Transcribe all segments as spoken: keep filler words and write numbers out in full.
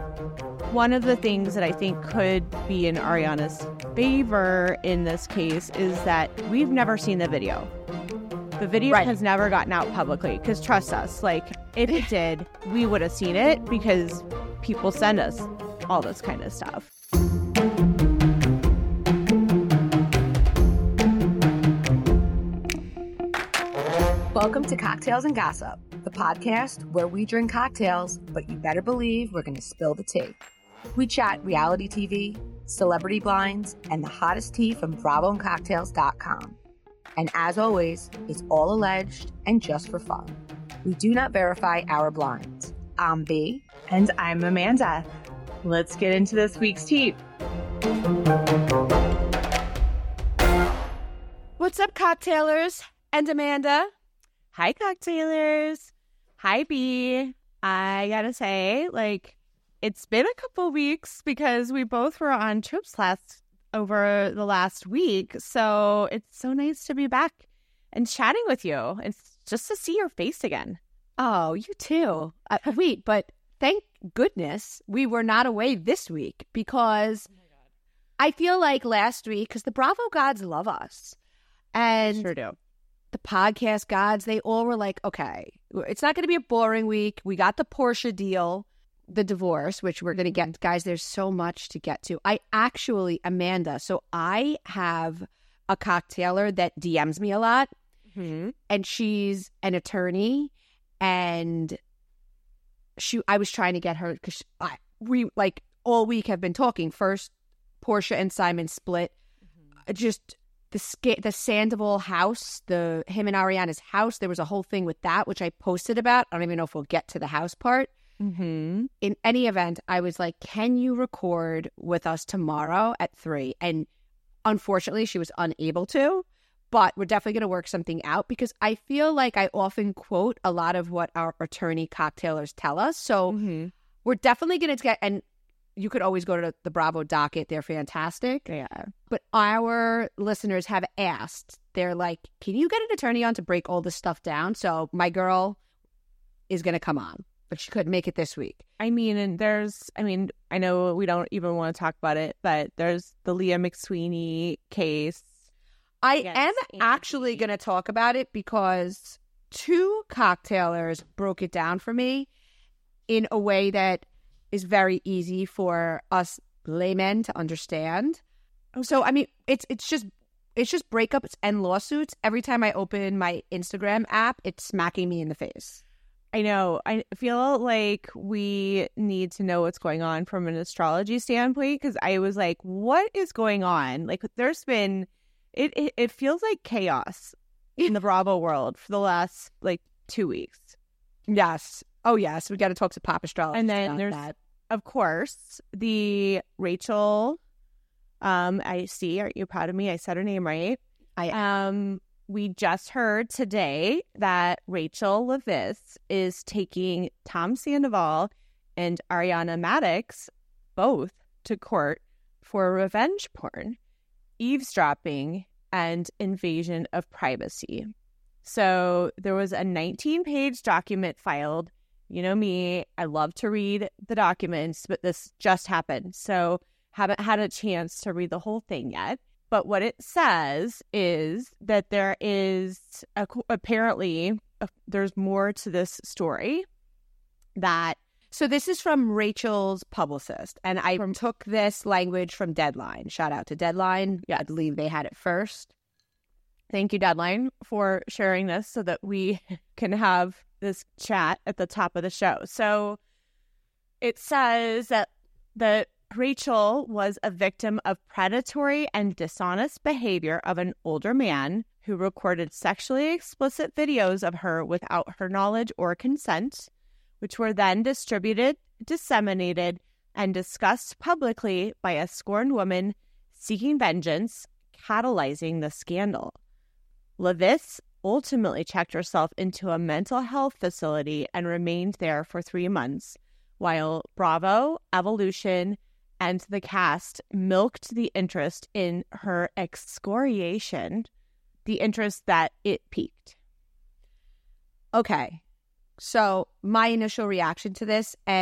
One of the things that I think could be in Ariana's favor in this case is that we've never seen the video. The video right. has never gotten out publicly, because trust us, like, if it did, we would have seen it, because people send us all this kind of stuff. Welcome to Cocktails and Gossip, the podcast where we drink cocktails, but you better believe we're going to spill the tea. We chat reality T V, celebrity blinds, and the hottest tea from bravo and cocktails dot com. And as always, it's all alleged and just for fun. We do not verify our blinds. I'm B. And I'm Amanda. Let's get into this week's tea. What's up, cocktailers? And Amanda. Hi, cocktailers. Hi, B. I gotta say, like, it's been a couple weeks because we both were on trips last over the last week. So it's so nice to be back and chatting with you. It's just to see your face again. Oh, you too. Uh, wait, but thank goodness we were not away this week, because oh my God. I feel like last week, because the Bravo gods love us. And sure do. The podcast gods, they all were like, okay, it's not going to be a boring week. We got the Porsche deal, the divorce, which we're going to get. Guys, there's so much to get to. I actually, Amanda, so I have a cocktailer that D Ms me a lot, mm-hmm. and she's an attorney, and she, I was trying to get her, because I, we, like, all week have been talking. First, Porsche and Simon split. Mm-hmm. Just the sca- the Sandoval house, the him and Ariana's house, there was a whole thing with that, which I posted about. I don't even know if we'll get to the house part. Mm-hmm. In any event, I was like, can you record with us tomorrow at three? And unfortunately, she was unable to, but we're definitely going to work something out, because I feel like I often quote a lot of what our attorney cocktailers tell us. So mm-hmm. we're definitely going to get, and you could always go to the Bravo docket. They're fantastic. Yeah. But our listeners have asked, they're like, can you get an attorney on to break all this stuff down? So my girl is going to come on, but she couldn't make it this week. I mean, and there's, I mean, I know we don't even want to talk about it, but there's the Leah McSweeney case. I Yes, am Andy. actually going to talk about it, because two cocktailers broke it down for me in a way that is very easy for us laymen to understand. Okay. So, I mean, it's it's just it's just breakups and lawsuits. Every time I open my Instagram app, it's smacking me in the face. I know. I feel like we need to know what's going on from an astrology standpoint, because I was like, what is going on? Like, there's been, it, it, it feels like chaos in the Bravo world for the last, like, two weeks. Yes. Oh, yes. We got to talk to Pop Astrology. And then about there's, that. of course, the Rachel, um, I see, aren't you proud of me? I said her name right. I Um, we just heard today that Rachel Leviss is taking Tom Sandoval and Ariana Madix both to court for revenge porn, eavesdropping, and invasion of privacy. So there was a nineteen-page document filed. You know me, I love to read the documents, but this just happened. So haven't had a chance to read the whole thing yet. But what it says is that there is a, apparently a, there's more to this story. That so this is from Rachel's publicist, and I from, took this language from Deadline. Shout out to Deadline. Yes. I believe they had it first. Thank you, Deadline, for sharing this so that we can have this chat at the top of the show. So it says that that Rachel was a victim of predatory and dishonest behavior of an older man who recorded sexually explicit videos of her without her knowledge or consent, which were then distributed, disseminated, and discussed publicly by a scorned woman seeking vengeance, catalyzing the scandal. Leviss ultimately checked herself into a mental health facility and remained there for three months, while Bravo, Evolution, and the cast milked the interest in her excoriation, the interest that it piqued. Okay, so my initial reaction to this, and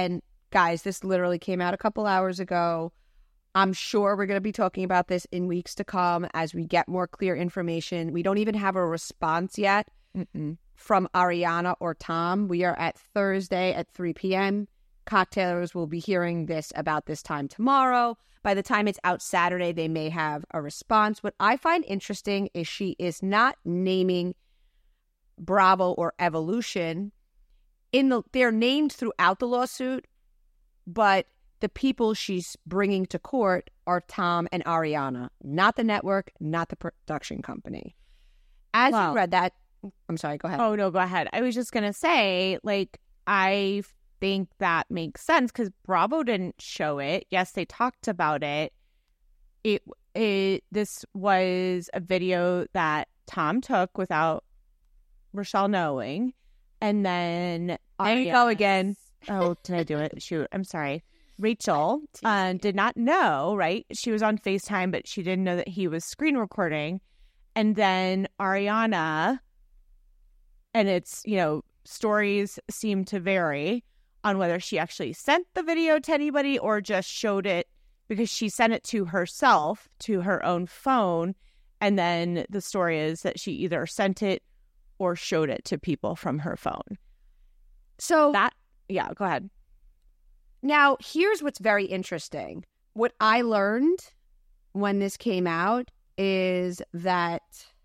guys, this literally came out a couple hours ago. I'm sure we're going to be talking about this in weeks to come as we get more clear information. We don't even have a response yet Mm-mm. from Ariana or Tom. We are at Thursday at three p.m. Cocktailers will be hearing this about this time tomorrow. By the time it's out Saturday, they may have a response. What I find interesting is she is not naming Bravo or Evolution. In the, they're named throughout the lawsuit, but the people she's bringing to court are Tom and Ariana, not the network, not the production company. As well, you read that, I'm sorry, go ahead. Oh, no, go ahead. I was just going to say, like, I think that makes sense because Bravo didn't show it. Yes, they talked about it. It, it. This was a video that Tom took without Rochelle knowing. And then... There you go again. Oh, did I do it? Shoot, I'm sorry. Rachel uh, did not know, right? She was on FaceTime, but she didn't know that he was screen recording. And then Ariana, and it's, you know, stories seem to vary on whether she actually sent the video to anybody or just showed it because she sent it to herself, to her own phone. And then the story is that she either sent it or showed it to people from her phone. So that, yeah, go ahead. Now, here's what's very interesting. What I learned when this came out is that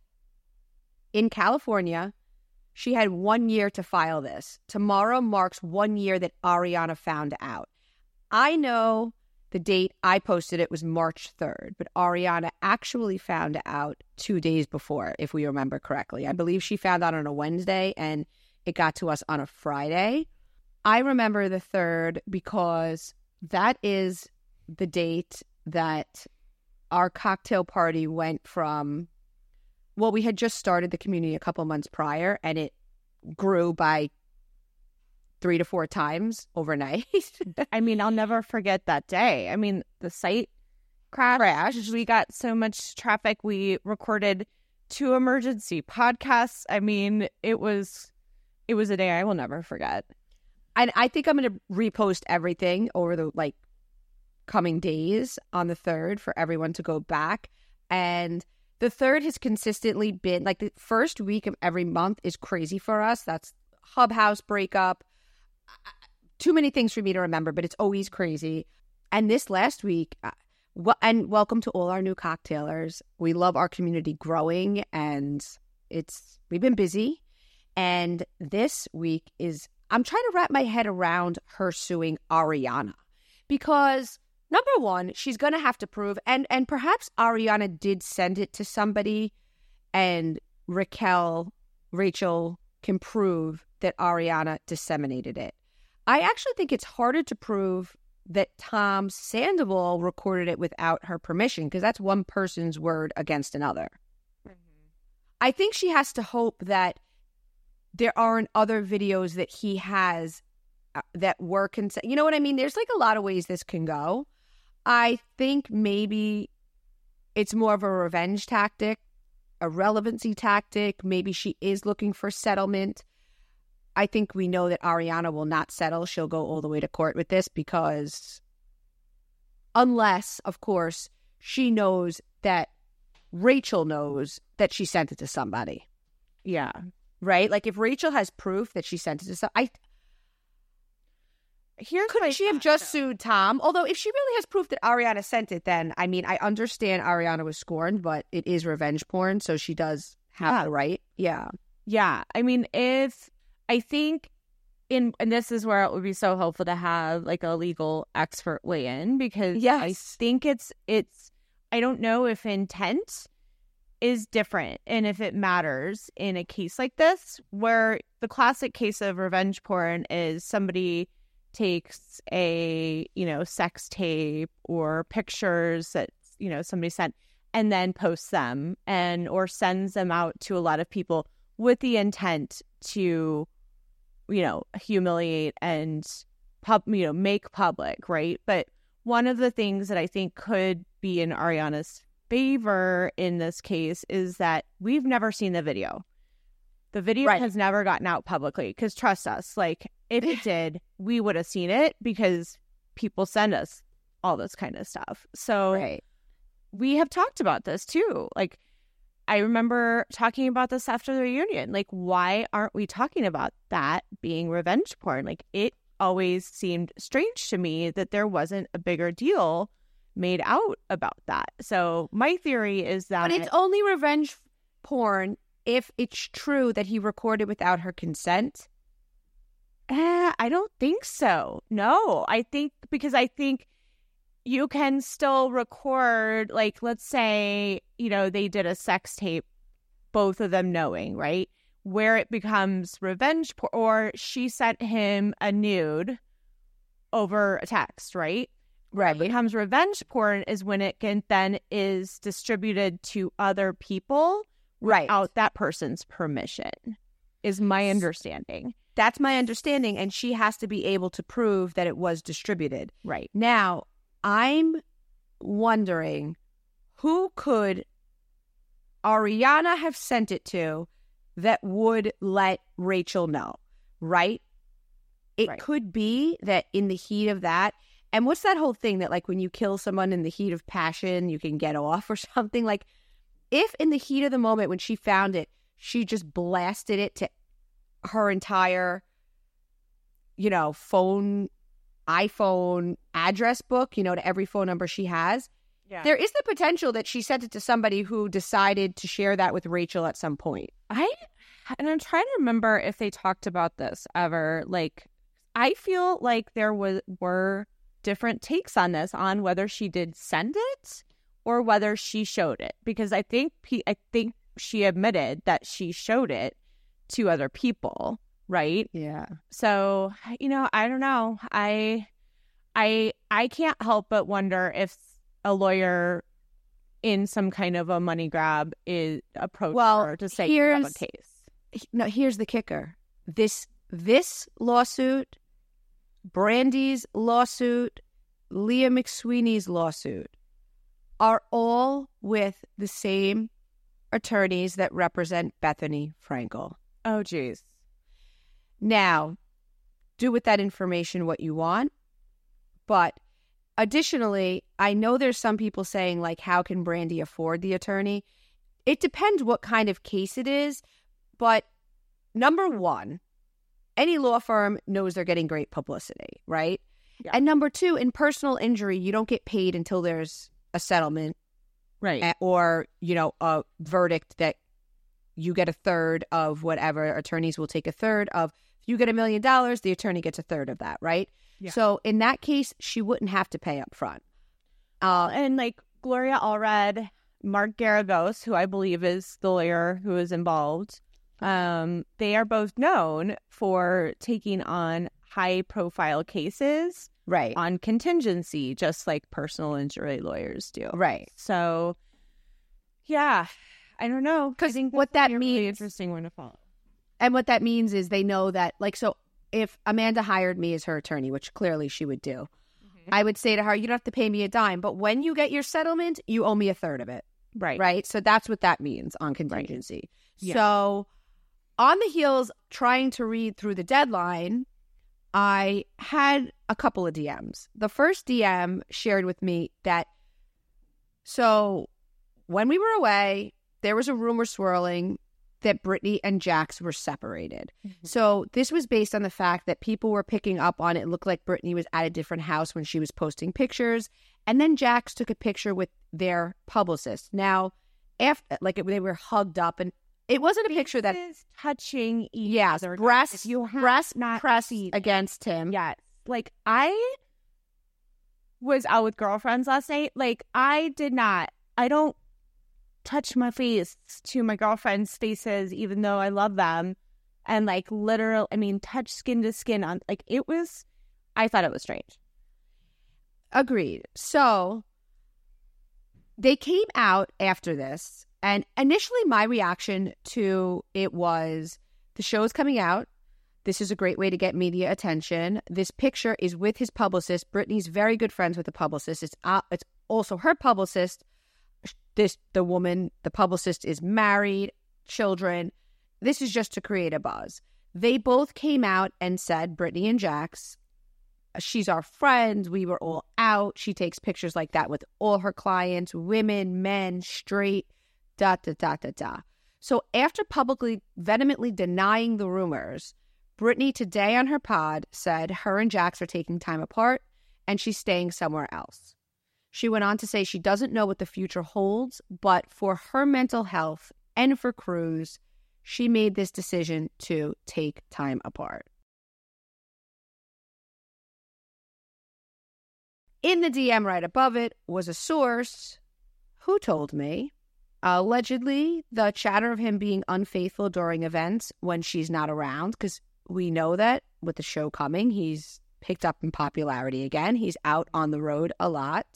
in California, she had one year to file this. Tomorrow marks one year that Ariana found out. I know the date I posted it was March third, but Ariana actually found out two days before, if we remember correctly. I believe she found out on a Wednesday and it got to us on a Friday. I remember the third because that is the date that our cocktail party went from, well, we had just started the community a couple months prior and it grew by three to four times overnight. I mean, I'll never forget that day. I mean, the site crashed. crashed. We got so much traffic. We recorded two emergency podcasts. I mean, it was it was a day I will never forget. And I think I'm going to repost everything over the like coming days on the third for everyone to go back. And the third has consistently been like the first week of every month is crazy for us. That's Hub House breakup. Too many things for me to remember, but it's always crazy. And this last week, uh, well, and welcome to all our new cocktailers. We love our community growing and it's we've been busy. And this week is I'm trying to wrap my head around her suing Ariana because number one, she's going to have to prove, and, and perhaps Ariana did send it to somebody and Raquel, Rachel can prove that Ariana disseminated it. I actually think it's harder to prove that Tom Sandoval recorded it without her permission because that's one person's word against another. Mm-hmm. I think she has to hope that there aren't other videos that he has uh, that were consent. You know what I mean? There's like a lot of ways this can go. I think maybe it's more of a revenge tactic, a relevancy tactic. Maybe she is looking for settlement. I think we know that Ariana will not settle. She'll go all the way to court with this because unless, of course, she knows that Rachel knows that she sent it to somebody. Yeah. Right? Like if Rachel has proof that she sent it to somebody, Here's couldn't she have just though. sued Tom? Although if she really has proof that Ariana sent it, then, I mean, I understand Ariana was scorned, but it is revenge porn, so she does have yeah. the right. Yeah. Yeah. I mean, if, I think, in and this is where it would be so helpful to have, like, a legal expert weigh in, because yes. I think it's, it's, I don't know if intent is different and if it matters in a case like this, where the classic case of revenge porn is somebody takes a, you know, sex tape or pictures that, you know, somebody sent and then posts them and or sends them out to a lot of people with the intent to, you know, humiliate and pub, you know, make public, right? But one of the things that I think could be in Ariana's favor in this case is that we've never seen the video. The video right. has never gotten out publicly because trust us, like if it did, we would have seen it because people send us all this kind of stuff. So Right. we have talked about this too. Like, I remember talking about this after the reunion. Like, why aren't we talking about that being revenge porn? Like, it always seemed strange to me that there wasn't a bigger deal made out about that. So my theory is that But it's only revenge porn if it's true that he recorded without her consent. Eh, I don't think so. No, I think because I think you can still record, like, let's say, you know, they did a sex tape, both of them knowing, right? Where it becomes revenge porn, or she sent him a nude over a text, right? Where it becomes revenge porn is when it can then is distributed to other people Right. without that person's permission, is my understanding. That's my understanding. And she has to be able to prove that it was distributed. Right. Now, I'm wondering who could Ariana have sent it to that would let Rachel know, right? It Right. could be that in the heat of that, and what's that whole thing that like when you kill someone in the heat of passion, you can get off or something? Like if in the heat of the moment when she found it, she just blasted it to her entire, you know, phone, iPhone address book, you know, to every phone number she has. Yeah. There is the potential that she sent it to somebody who decided to share that with Rachel at some point. I and I'm trying to remember if they talked about this ever. Like, I feel like there was were different takes on this, on whether she did send it or whether she showed it, because I think P- I think she admitted that she showed it to other people, right? Yeah. So, you know, I don't know. I I I can't help but wonder if a lawyer in some kind of a money grab is approached Well, her to say you have a here's- case. No, here's the kicker. This this lawsuit, Brandy's lawsuit, Leah McSweeney's lawsuit are all with the same attorneys that represent Bethany Frankel. Oh, geez. Now, do with that information what you want. But additionally, I know there's some people saying, like, how can Brandy afford the attorney? It depends what kind of case it is. But number one, any law firm knows they're getting great publicity, right? Yeah. And number two, in personal injury, you don't get paid until there's a settlement Right. a- or, you know, a verdict that you get a third of whatever. Attorneys will take a third of. If you get a million dollars, the attorney gets a third of that, right? Yeah. So in that case, she wouldn't have to pay up front. Uh, and like Gloria Allred, Mark Garagos, who I believe is the lawyer who is involved, um, they are both known for taking on high profile cases Right. on contingency, just like personal injury lawyers do. Right. So, yeah, I don't know. I 'Cause think what this that would be a really means- interesting one to follow. And what that means is they know that, like, so if Amanda hired me as her attorney, which clearly she would do, I would say to her, you don't have to pay me a dime, but when you get your settlement, you owe me a third of it. Right. Right. So that's what that means on contingency. Yeah. So on the heels, trying to read through the deadline, I had a couple of D Ms. The first D M shared with me that, so when we were away, there was a rumor swirling that Brittany and Jax were separated. Mm-hmm. So this was based on the fact that people were picking up on it. It looked like Brittany was at a different house when she was posting pictures. And then Jax took a picture with their publicist. Now, after, like, it, they were hugged up, and it wasn't a picture that, is touching each yes, other. breasts, If you have breasts not pressed seen it. against him. Yes. Like, I was out with girlfriends last night. Like, I did not, I don't touch my face to my girlfriends' faces, even though I love them. And, like, literal, I mean, touch skin to skin on, like, it was, I thought it was strange. Agreed. So they came out after this, and initially my reaction to it was, the show is coming out. This is a great way to get media attention. This picture is with his publicist. Brittany's very good friends with the publicist. It's uh, it's also her publicist. This the woman, the publicist, is married, children. This is just to create a buzz. They both came out and said, Brittany and Jax, she's our friend. We were all out. She takes pictures like that with all her clients, women, men, straight, da, da, da, da, da. So after publicly, vehemently denying the rumors, Britney today on her pod said her and Jax are taking time apart and she's staying somewhere else. She went on to say she doesn't know what the future holds, but for her mental health and for Cruz, she made this decision to take time apart. In the D M right above it was a source who told me, allegedly, the chatter of him being unfaithful during events when she's not around, because we know that with the show coming, he's picked up in popularity again. He's out on the road a lot.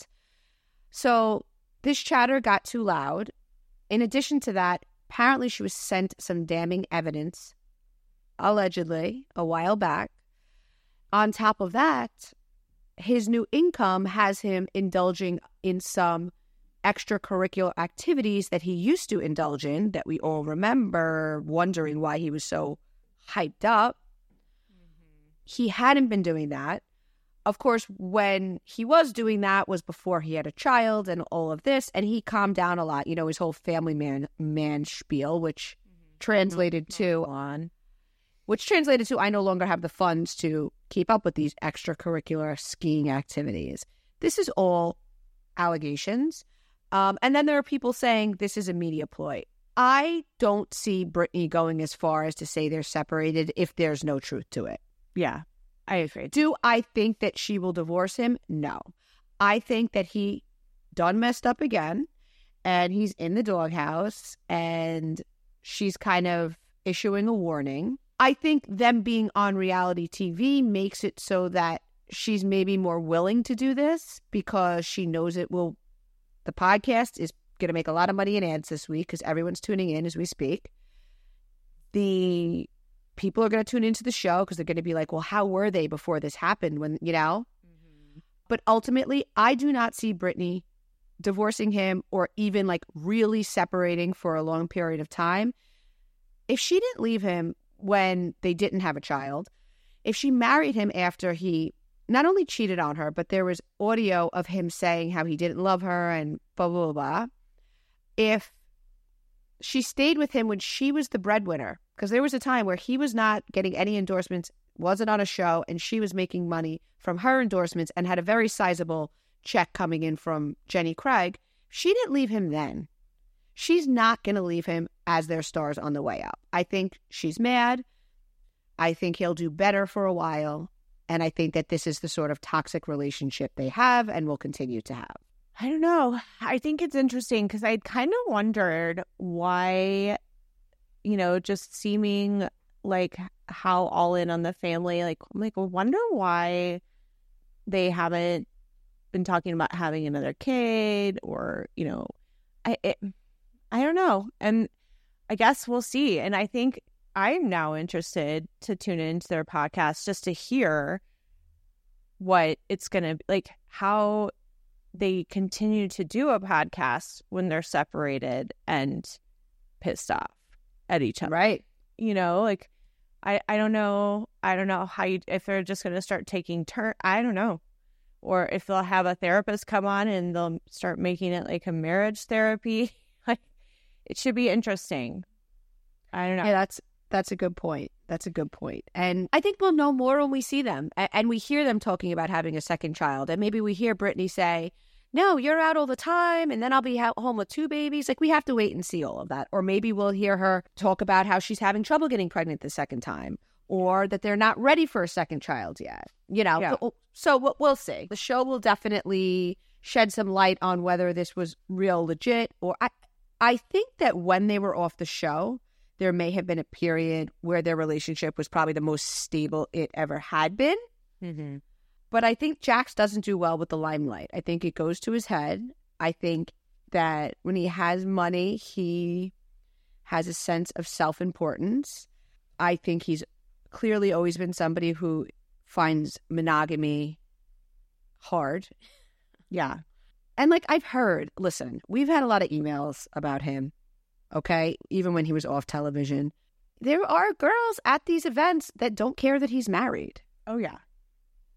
So this chatter got too loud. In addition to that, apparently she was sent some damning evidence, allegedly, a while back. On top of that, his new income has him indulging in some extracurricular activities that he used to indulge in that we all remember, wondering why he was so hyped up. Mm-hmm. He hadn't been doing that. Of course, when he was doing that was before he had a child and all of this, and he calmed down a lot. You know, his whole family man man spiel, which mm-hmm. translated mm-hmm. to on, which translated to I no longer have the funds to keep up with these extracurricular skiing activities. This is all allegations. Um, and then there are people saying this is a media ploy. I don't see Britney going as far as to say they're separated if there's no truth to it. Yeah, I agree. Do I think that she will divorce him? No. I think that he done messed up again and he's in the doghouse and she's kind of issuing a warning. I think them being on reality T V makes it so that she's maybe more willing to do this because she knows it will. The podcast is going to make a lot of money in ads this week because everyone's tuning in as we speak. The people are going to tune into the show because they're going to be like, well, how were they before this happened? When, you know, mm-hmm. But ultimately, I do not see Britney divorcing him or even like really separating for a long period of time. If she didn't leave him when they didn't have a child, if she married him after he not only cheated on her, but there was audio of him saying how he didn't love her and blah, blah, blah. If she stayed with him when she was the breadwinner, because there was a time where he was not getting any endorsements, wasn't on a show, and she was making money from her endorsements and had a very sizable check coming in from Jenny Craig. She didn't leave him then. She's not going to leave him as their stars on the way up. I think she's mad. I think he'll do better for a while. And I think that this is the sort of toxic relationship they have and will continue to have. I don't know. I think it's interesting because I kind of wondered why, you know, just seeming like how all in on the family, like, I'm like, I wonder why they haven't been talking about having another kid or, you know, I, it, I don't know. And I guess we'll see. And I think I'm now interested to tune into their podcast just to hear what it's going to be, like how they continue to do a podcast when they're separated and pissed off at each other. Right. You know, like, I, I don't know. I don't know how you, if they're just going to start taking turn. I don't know. Or if they'll have a therapist come on and they'll start making it like a marriage therapy. Like, it should be interesting. I don't know. Yeah, that's, That's a good point. That's a good point. And I think we'll know more when we see them. And, and we hear them talking about having a second child. And maybe we hear Britney say, no, you're out all the time. And then I'll be ha- home with two babies. Like, we have to wait and see all of that. Or maybe we'll hear her talk about how she's having trouble getting pregnant the second time. Or that they're not ready for a second child yet. You know, yeah. so, so we'll see. The show will definitely shed some light on whether this was real legit. Or I, I think that when they were off the show, there may have been a period where their relationship was probably the most stable it ever had been. Mm-hmm. But I think Jax doesn't do well with the limelight. I think it goes to his head. I think that when he has money, he has a sense of self-importance. I think he's clearly always been somebody who finds monogamy hard. Yeah. And like I've heard, listen, we've had a lot of emails about him. Okay, even when he was off television, there are girls at these events that don't care that he's married. Oh, yeah.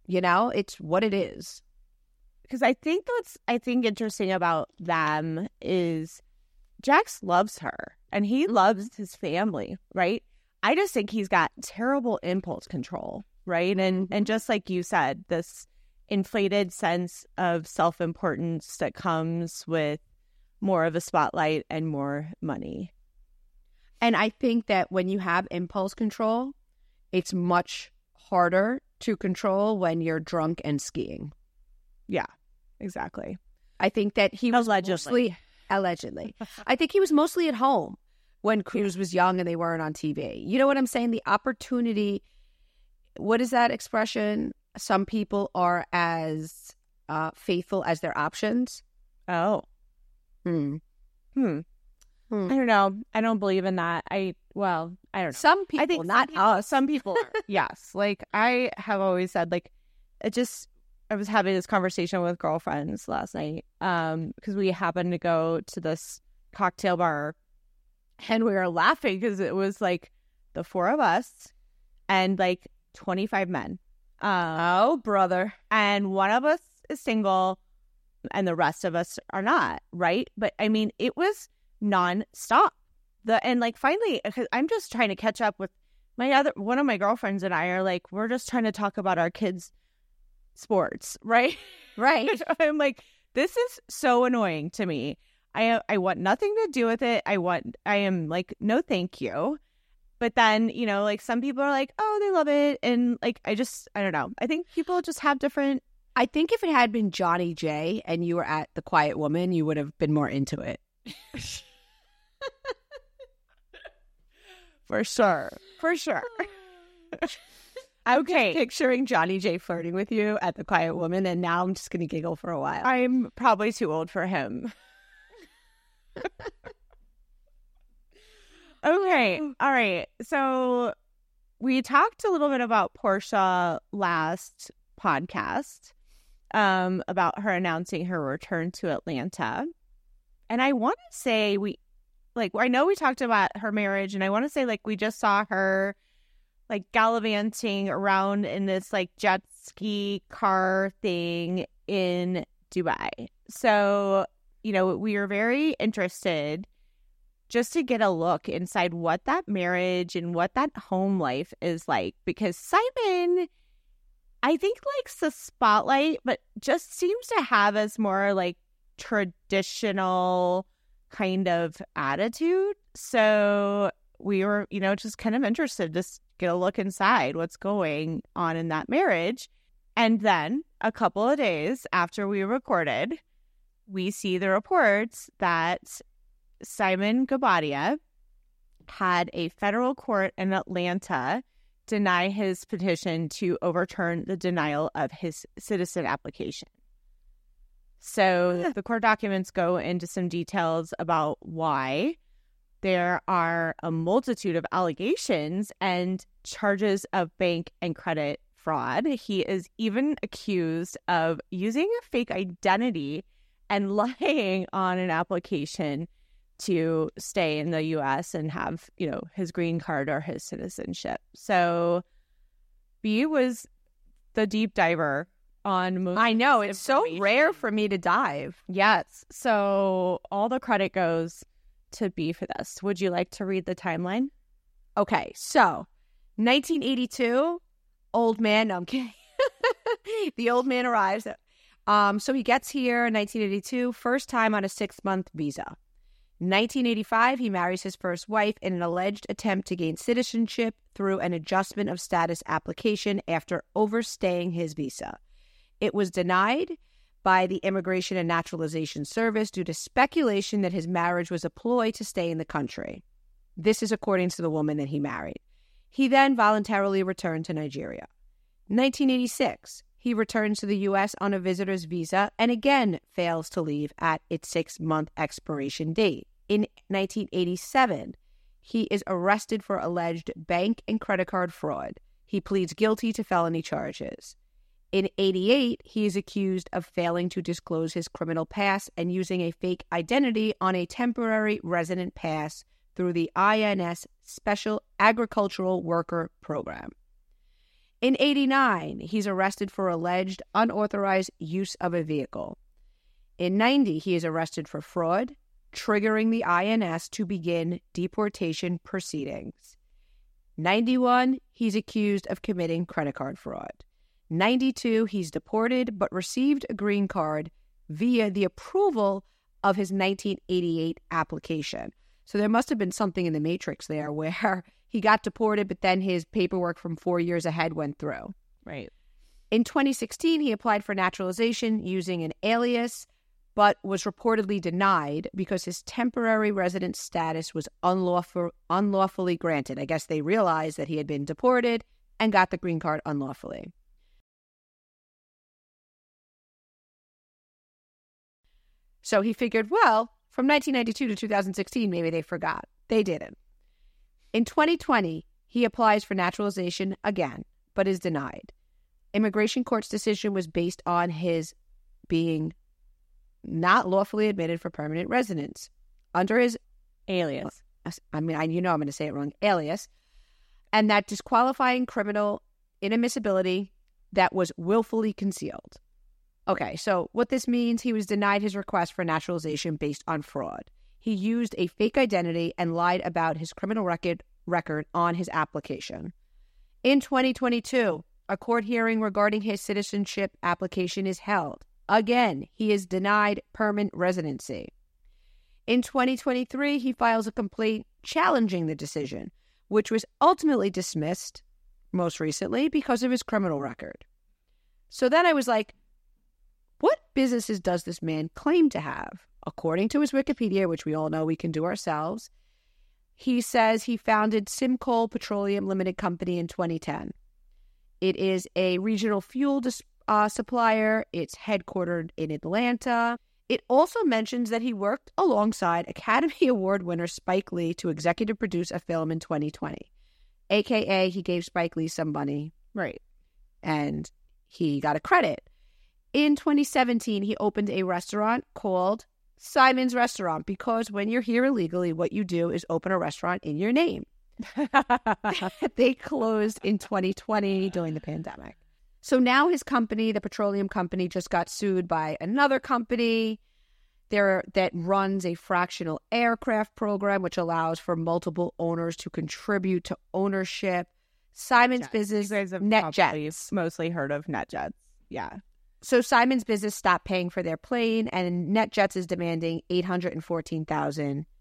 You know, it's what it is. Because I think what's I think interesting about them is Jax loves her and he loves his family, right? I just think he's got terrible impulse control, right? And and just like you said, this inflated sense of self-importance that comes with more of a spotlight and more money. And I think that when you have impulse control, it's much harder to control when you're drunk and skiing. Yeah, exactly. I think that he was allegedly. mostly, allegedly. I think he was mostly at home when Cruz was young and they weren't on T V. You know what I'm saying? The opportunity, what is that expression? Some people are as uh, faithful as their options. Oh. Hmm. Hmm. Hmm. I don't know. I don't believe in that. I, well, I don't know. Some people, I think not some people, us. Some people are. Yes. Like, I have always said, like, it just, I was having this conversation with girlfriends last night um, because we happened to go to this cocktail bar and we were laughing because it was like the four of us and like twenty-five men. Um, Oh, brother. and one of us is single and the rest of us are not, right? But I mean, it was nonstop. The and like finally, 'cause I'm just trying to catch up with my other one of my girlfriends and I are like, we're just trying to talk about our kids' sports, right? Right. I'm like, this is so annoying to me. I I want nothing to do with it. I want I am like, no, thank you. But then, you know, like some people are like, oh, they love it. And like, I just, I don't know. I think people just have different. I think if it had been Johnny J and you were at The Quiet Woman, you would have been more into it. For sure. For sure. I'm Okay. just picturing Johnny J flirting with you at The Quiet Woman, and now I'm just going to giggle for a while. I'm probably too old for him. Okay. All right. So we talked a little bit about Portia last podcast, um, about her announcing her return to Atlanta. And I want to say we, like, I know we talked about her marriage, and I want to say, like, we just saw her, like, gallivanting around in this, like, jet ski car thing in Dubai. So, you know, we were very interested just to get a look inside what that marriage and what that home life is like. Because Simon, I think, likes the spotlight, but just seems to have as more, like, traditional kind of attitude. So we were, you know, just kind of interested to just get a look inside what's going on in that marriage. And then a couple of days after we recorded, we see the reports that Simon Guobadia had a federal court in Atlanta deny his petition to overturn the denial of his citizen application. So the court documents go into some details about why. There are a multitude of allegations and charges of bank and credit fraud. He is even accused of using a fake identity and lying on an application to stay in the U S and have, you know, his green card or his citizenship. So B was the deep diver on most. I know. It's so information. rare for me to dive. Yes. So all the credit goes to B for this. Would you like to read the timeline? Okay, so nineteen eighty-two, old man. No, I'm kidding. The old man arrives. Um, so he gets here in nineteen eighty-two, first time on a six-month visa. nineteen eighty-five, he marries his first wife in an alleged attempt to gain citizenship through an adjustment of status application after overstaying his visa. It was denied by the Immigration and Naturalization Service due to speculation that his marriage was a ploy to stay in the country. This is according to the woman that he married. He then voluntarily returned to Nigeria. nineteen eighty-six, he returns to the U S on a visitor's visa and again fails to leave at its six-month expiration date. In nineteen eighty-seven, he is arrested for alleged bank and credit card fraud. He pleads guilty to felony charges. In eighty-eight, he is accused of failing to disclose his criminal past and using a fake identity on a temporary resident pass through the I N S Special Agricultural Worker Program. In eighty-nine, he's arrested for alleged unauthorized use of a vehicle. In ninety, he is arrested for fraud, triggering the I N S to begin deportation proceedings. ninety-one, he's accused of committing credit card fraud. ninety-two, he's deported but received a green card via the approval of his nineteen eighty-eight application. So there must have been something in the matrix there where he got deported, but then his paperwork from four years ahead went through. Right. In twenty sixteen, he applied for naturalization using an alias, but was reportedly denied because his temporary resident status was unlawful, unlawfully granted. I guess they realized that he had been deported and got the green card unlawfully. So he figured, well, from nineteen ninety-two to two thousand sixteen, maybe they forgot. They didn't. In twenty twenty, he applies for naturalization again, but is denied. Immigration court's decision was based on his being not lawfully admitted for permanent residence under his alias. I mean, I, you know I'm going to say it wrong, alias, and that disqualifying criminal inadmissibility that was willfully concealed. Okay, so what this means, he was denied his request for naturalization based on fraud. He used a fake identity and lied about his criminal record record on his application. In twenty twenty-two, a court hearing regarding his citizenship application is held. Again, he is denied permanent residency. In twenty twenty-three, he files a complaint challenging the decision, which was ultimately dismissed most recently because of his criminal record. So then I was like, what businesses does this man claim to have? According to his Wikipedia, which we all know we can do ourselves, he says he founded Simcoal Petroleum Limited Company in twenty ten. It is a regional fuel dis- uh, supplier. It's headquartered in Atlanta. It also mentions that he worked alongside Academy Award winner Spike Lee to executive produce a film in twenty twenty, a k a he gave Spike Lee some money. Right. And he got a credit. In twenty seventeen, he opened a restaurant called Simon's Restaurant because when you're here illegally, what you do is open a restaurant in your name. They closed in twenty twenty during the pandemic. So now his company, the petroleum company, just got sued by another company there that runs a fractional aircraft program, which allows for multiple owners to contribute to ownership. Simon's Jets. business, You guys have NetJets. mostly heard of NetJets. Yeah. So Simon's business stopped paying for their plane, and NetJets is demanding eight hundred fourteen thousand dollars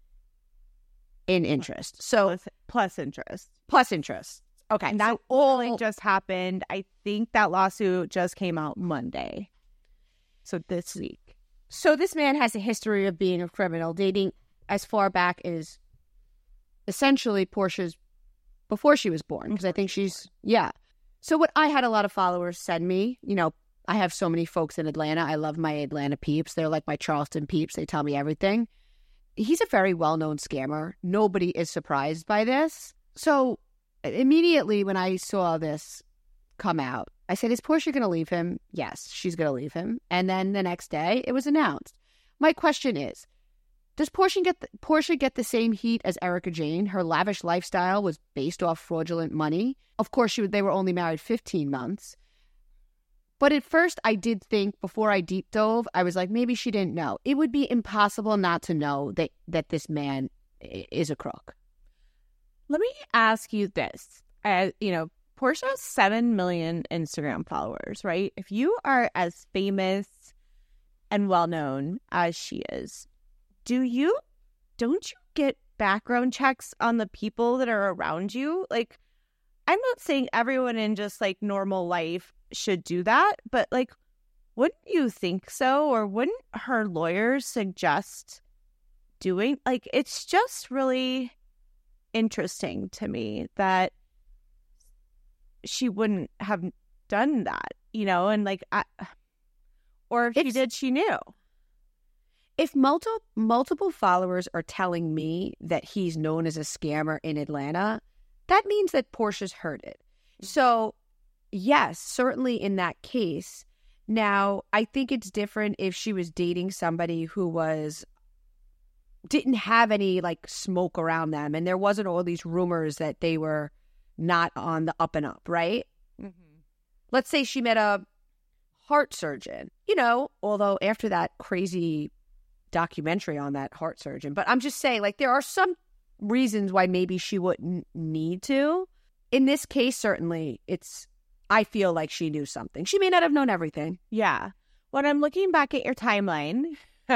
in interest. So Plus, plus interest. plus interest. Okay. And that so all only just happened. I think that lawsuit just came out Monday. So this week. So this man has a history of being a criminal, dating as far back as essentially Portia's before she was born, because I think she's, yeah. So what I had a lot of followers send me, you know, I have so many folks in Atlanta. I love my Atlanta peeps. They're like my Charleston peeps. They tell me everything. He's a very well-known scammer. Nobody is surprised by this. So immediately when I saw this come out, I said, is Portia going to leave him? Yes, she's going to leave him. And then the next day, it was announced. My question is, does Portia get the, Portia get the same heat as Erica Jane? Her lavish lifestyle was based off fraudulent money. Of course, she, they were only married fifteen months. But at first, I did think, before I deep dove, I was like, maybe she didn't know. It would be impossible not to know that, that this man is a crook. Let me ask you this. Uh, you know, Portia has seven million Instagram followers, right? If you are as famous and well-known as she is, do you, don't you get background checks on the people that are around you? Like, I'm not saying everyone in just like normal life should do that, but like, wouldn't you think so? Or wouldn't her lawyers suggest doing, like, it's just really interesting to me that she wouldn't have done that, you know, and like, I, or if, if she did, she knew. If multiple multiple followers are telling me that he's known as a scammer in Atlanta, that means that Portia's heard it. So, yes, certainly in that case. Now, I think it's different if she was dating somebody who was didn't have any like smoke around them, and there wasn't all these rumors that they were not on the up and up, right? Mm-hmm. let's say she met a heart surgeon, you know, although after that crazy documentary on that heart surgeon. But I'm just saying, like, there are some reasons why maybe she wouldn't need to. In this case, certainly, it's, I feel like she knew something. She may not have known everything. Yeah. When I'm looking back at your timeline,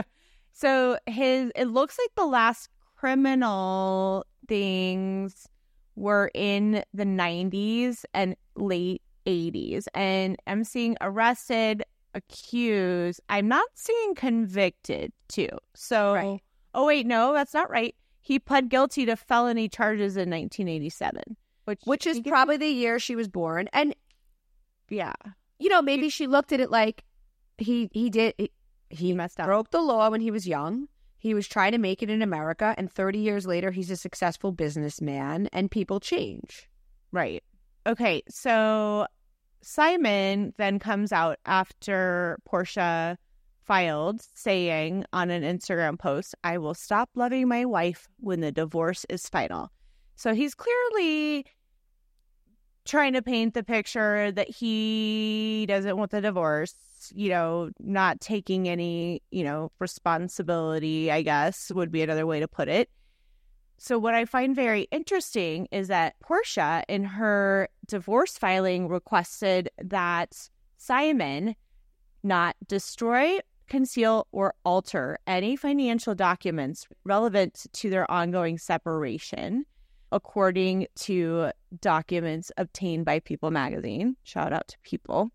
so his, it looks like the last criminal things were in the nineties and late eighties. And I'm seeing arrested, accused. I'm not seeing convicted, too. So, Right. oh, wait, no, that's not right. He pled guilty to felony charges in nineteen eighty-seven. Which, Which is probably the year she was born. And, yeah, you know, maybe she looked at it like he he did, he, he messed up. broke the law when he was young. He was trying to make it in America. And thirty years later, he's a successful businessman and people change. Right. Okay, so Simon then comes out after Portia filed saying on an Instagram post, "I will stop loving my wife when the divorce is final." So he's clearly trying to paint the picture that he doesn't want the divorce, you know, not taking any, you know, responsibility, I guess, would be another way to put it. So what I find very interesting is that Portia, in her divorce filing, requested that Simon not destroy, conceal, or alter any financial documents relevant to their ongoing separation, according to documents obtained by People magazine. Shout out to People.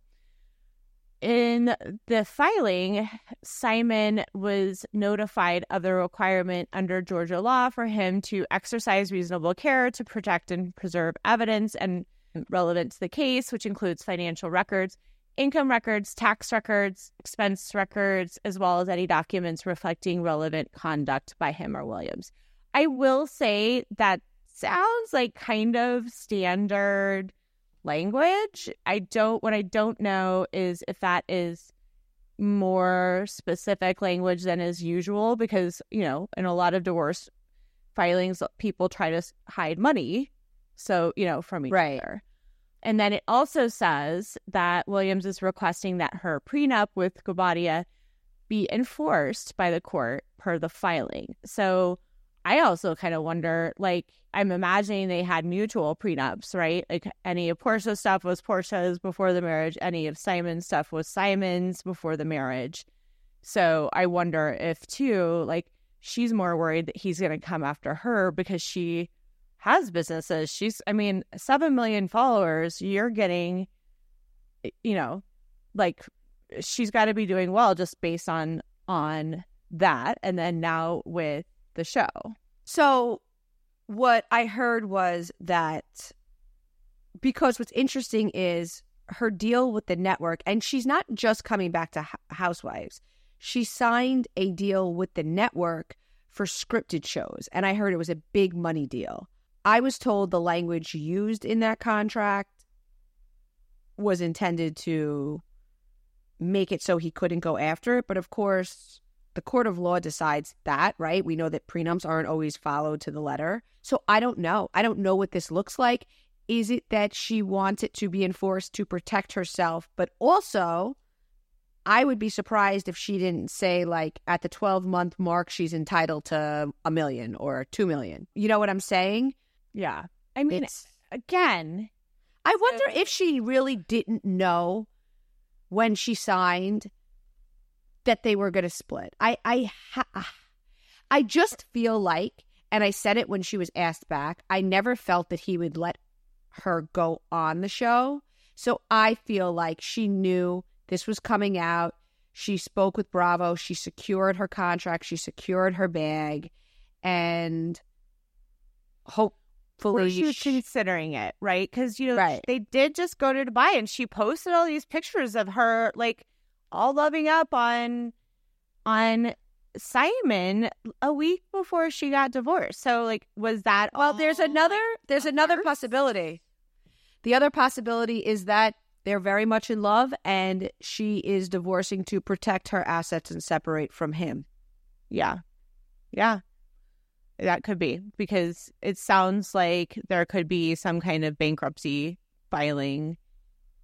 In the filing, Simon was notified of the requirement under Georgia law for him to exercise reasonable care to protect and preserve evidence and relevant to the case, which includes financial records, income records, tax records, expense records, as well as any documents reflecting relevant conduct by him or Williams. I will say that sounds like kind of standard language. I don't, what I don't know is if that is more specific language than is usual, because, you know, in a lot of divorce filings, people try to hide money. So, you know, from each Right. other. And then it also says that Williams is requesting that her prenup with Guobadia be enforced by the court per the filing. So I also kind of wonder, like, I'm imagining they had mutual prenups, right? Like, any of Portia's stuff was Portia's before the marriage. Any of Simon's stuff was Simon's before the marriage. So I wonder if, too, like, she's more worried that he's going to come after her because she has businesses. She's, I mean, seven million followers. You're getting, you know, like, she's got to be doing well just based on on that. And then now with the show. So what I heard was that, because what's interesting is her deal with the network, and she's not just coming back to H- Housewives. She signed a deal with the network for scripted shows, and I heard it was a big money deal. I was told the language used in that contract was intended to make it so he couldn't go after it, but of course the court of law decides that, right? We know that prenups aren't always followed to the letter. So I don't know. I don't know what this looks like. Is it that she wants it to be enforced to protect herself? But also, I would be surprised if she didn't say, like, at the twelve-month mark, she's entitled to a million or two million. You know what I'm saying? Yeah. I mean, It's, again, I wonder if she really didn't know when she signed that they were going to split. I, I, ha- I just feel like, and I said it when she was asked back, I never felt that he would let her go on the show. So I feel like she knew this was coming out. She spoke with Bravo. She secured her contract. She secured her bag. And hopefully well, she was she- considering it, right? Because, you know, Right. they did just go to Dubai, and she posted all these pictures of her, like, all loving up on on Simon a week before she got divorced. So, like, was that Well, there's all, another like, there's a another farce? possibility. The other possibility is that they're very much in love and she is divorcing to protect her assets and separate from him. Yeah. Yeah. That could be, because it sounds like there could be some kind of bankruptcy filing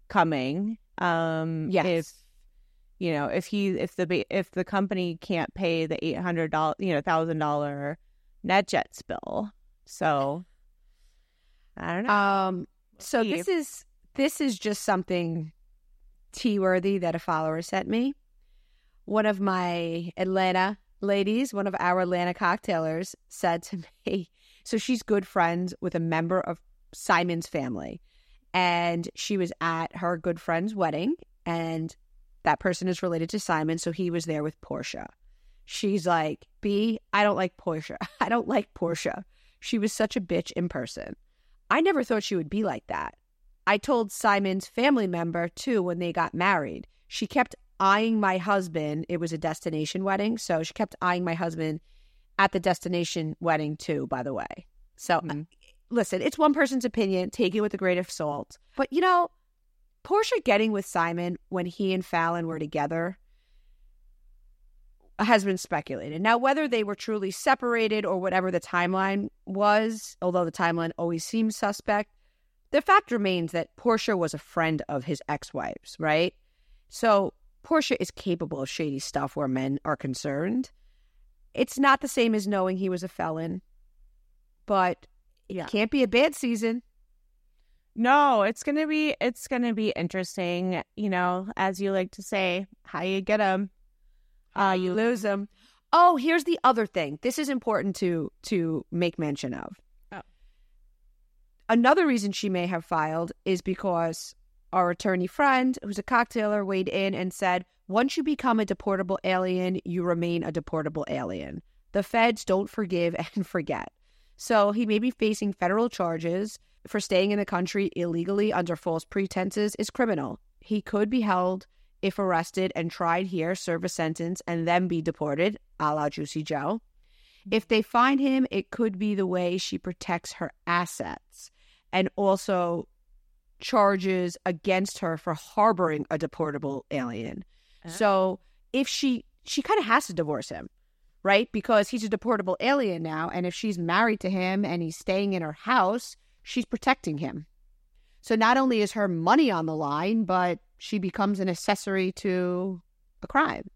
coming. Um, Yes. If you know, if he, if the if the company can't pay the eight hundred dollars, you know, thousand dollar NetJets bill, so I don't know. Um. So see. this is this is just something tea worthy that a follower sent me. One of my Atlanta ladies, one of our Atlanta cocktailers, said to me, so she's good friends with a member of Simon's family, and she was at her good friend's wedding, and that person is related to Simon, so he was there with Portia. She's like, B, I don't like Portia. I don't like Portia. She was such a bitch in person. I never thought she would be like that. I told Simon's family member, too, when they got married. She kept eyeing my husband. It was a destination wedding, so she kept eyeing my husband at the destination wedding, too, by the way. So, mm-hmm. uh, listen, it's one person's opinion. Take it with a grain of salt. But, you know, Portia getting with Simon when he and Fallon were together has been speculated. Now, whether they were truly separated or whatever the timeline was, although the timeline always seems suspect, the fact remains that Portia was a friend of his ex-wives, right? So Portia is capable of shady stuff where men are concerned. It's not the same as knowing he was a felon, but yeah. It can't be a bad season. No, it's gonna be it's gonna be interesting. You know, as you like to say, how you get them, uh, you lose them. Oh, here's the other thing. This is important to to make mention of. Oh. Another reason she may have filed is because our attorney friend, who's a cocktailer, weighed in and said, once you become a deportable alien, you remain a deportable alien. The feds don't forgive and forget. So he may be facing federal charges for staying in the country illegally under false pretenses is criminal. He could be held if arrested and tried here, serve a sentence, and then be deported, a la Juicy Joe. If they find him, it could be the way she protects her assets and also charges against her for harboring a deportable alien. Uh-huh. So if she, she kind of has to divorce him, right? Because he's a deportable alien now. And if she's married to him and he's staying in her house, she's protecting him. So not only is her money on the line, but she becomes an accessory to a crime.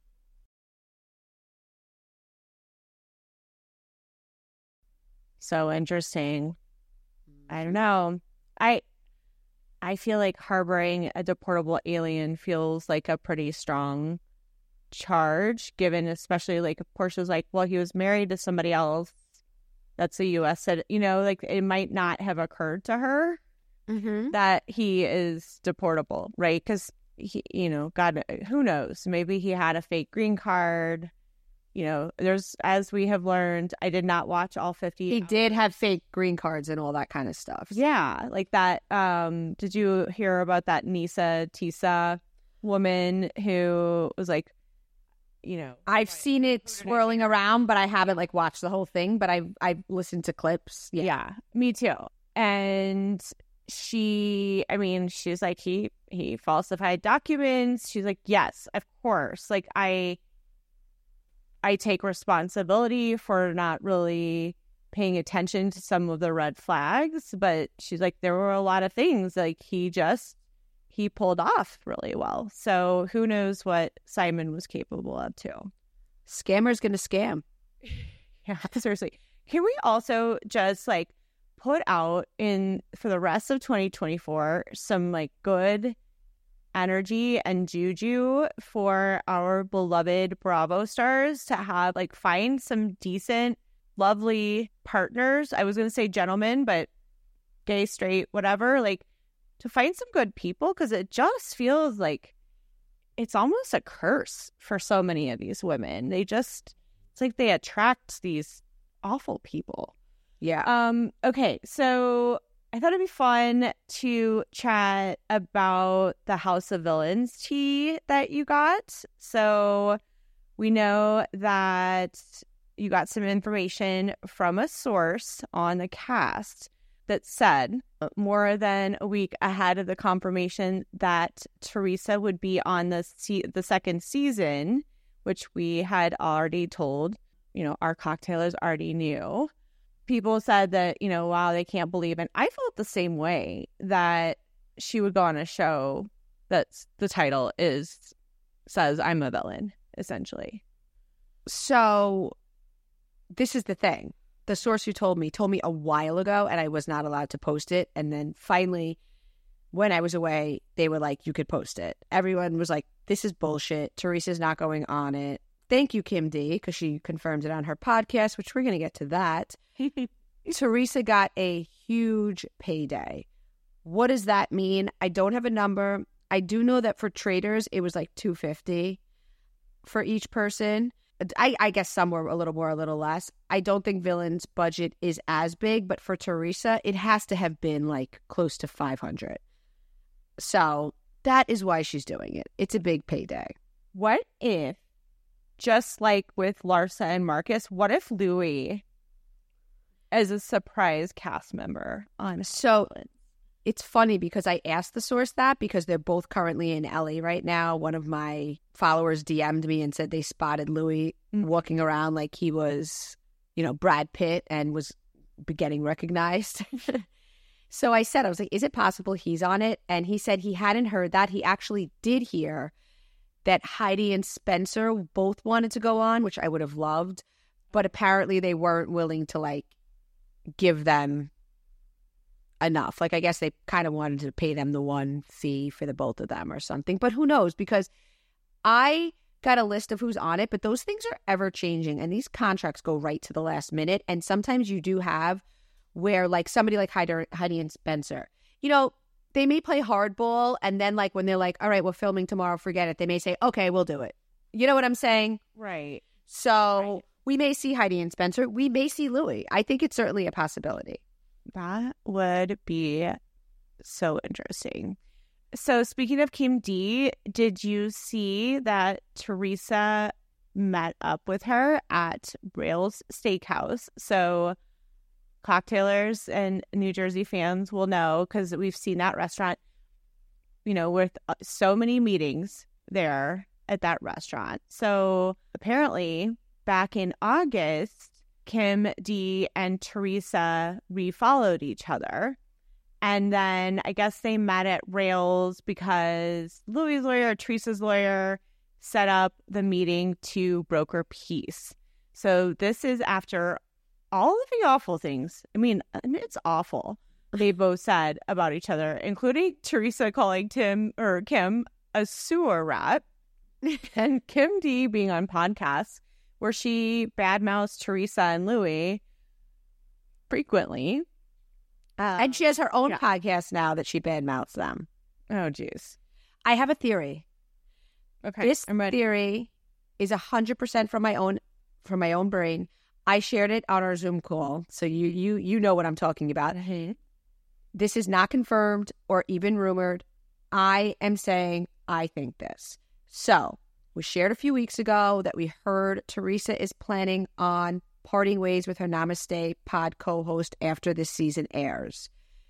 So interesting. I don't know. I I feel like harboring a deportable alien feels like a pretty strong charge, given especially like Portia's like, well, he was married to somebody else that's a U S citizen. You know, like it might not have occurred to her mm-hmm. that he is deportable, right? Because, you know, God, who knows? Maybe he had a fake green card. You know, there's, as we have learned, I did not watch all fifty. He did have fake green cards and all that kind of stuff. Yeah, like that. Um, did you hear about that Nisa Tisa woman who was like, you know, I've seen it swirling around, but I haven't like watched the whole thing, but I've, I've listened to clips. Yeah. yeah, me too. And she, I mean, she's like, he, he falsified documents. She's like, yes, of course. Like I, I take responsibility for not really paying attention to some of the red flags, but she's like, there were a lot of things like he just, he pulled off really well. So who knows what Simon was capable of too. Scammer's going to scam. Yeah, seriously. Can we also just like put out in for the rest of twenty twenty-four some like good energy and juju for our beloved Bravo stars to have like find some decent, lovely partners. I was going to say gentlemen, but gay, straight, whatever, like to find some good people, because it just feels like it's almost a curse for so many of these women. They just, it's like they attract these awful people. Yeah. Um. Okay, so I thought it'd be fun to chat about the House of Villains tea that you got. So we know that you got some information from a source on the cast that said more than a week ahead of the confirmation that Teresa would be on the se- the second season, which we had already told, you know, our cocktailers already knew. People said that, you know, wow, they can't believe. And I felt the same way, that she would go on a show That's the title is says I'm a villain, essentially. So this is the thing. The source who told me told me a while ago, and I was not allowed to post it. And then finally, when I was away, they were like, you could post it. Everyone was like, this is bullshit. Teresa's not going on it. Thank you, Kim D, because she confirmed it on her podcast, which we're going to get to that. Teresa got a huge payday. What does that mean? I don't have a number. I do know that for traders, it was like two hundred fifty dollars for each person. I, I guess some were a little more, a little less. I don't think Villain's budget is as big, but for Teresa, it has to have been like close to five hundred dollars. So that is why she's doing it. It's a big payday. What if, just like with Larsa and Marcus, what if Louis is a surprise cast member on So it's funny because I asked the source that because they're both currently in L A right now. One of my followers D M'd me and said they spotted Louis mm-hmm. walking around like he was, you know, Brad Pitt and was getting recognized. So I said, I was like, is it possible he's on it? And he said he hadn't heard that. He actually did hear that Heidi and Spencer both wanted to go on, which I would have loved. But apparently they weren't willing to, like, give them enough. Like, I guess they kind of wanted to pay them the one fee for the both of them or something. But who knows? Because I got a list of who's on it, but those things are ever changing. And these contracts go right to the last minute. And sometimes you do have where, like, somebody like Heidi, Heidi and Spencer, you know, they may play hardball. And then, like, when they're like, all right, we're filming tomorrow, forget it. They may say, okay, we'll do it. You know what I'm saying? Right. So right. We may see Heidi and Spencer. We may see Louis. I think it's certainly a possibility. That would be so interesting. So speaking of Kim D, did you see that Teresa met up with her at Rails Steakhouse? So cocktailers and New Jersey fans will know because we've seen that restaurant, you know, with so many meetings there at that restaurant. So apparently back in August, Kim D and Teresa refollowed each other. And then I guess they met at Rails because Louis' lawyer, Teresa's lawyer, set up the meeting to broker peace. So this is after all of the awful things. I mean, it's awful. They both said about each other, including Teresa calling Tim or Kim a sewer rat, and Kim D being on podcasts where she badmouths Teresa and Louis frequently. Uh, and she has her own yeah. podcast now that she badmouths them. Oh, geez. I have a theory. Okay. This I'm ready. theory is one hundred percent from my own from my own brain. I shared it on our Zoom call, so you you you know what I'm talking about. Mm-hmm. This is not confirmed or even rumored. I am saying I think this. So we shared a few weeks ago that we heard Teresa is planning on parting ways with her Namaste pod co-host after this season airs.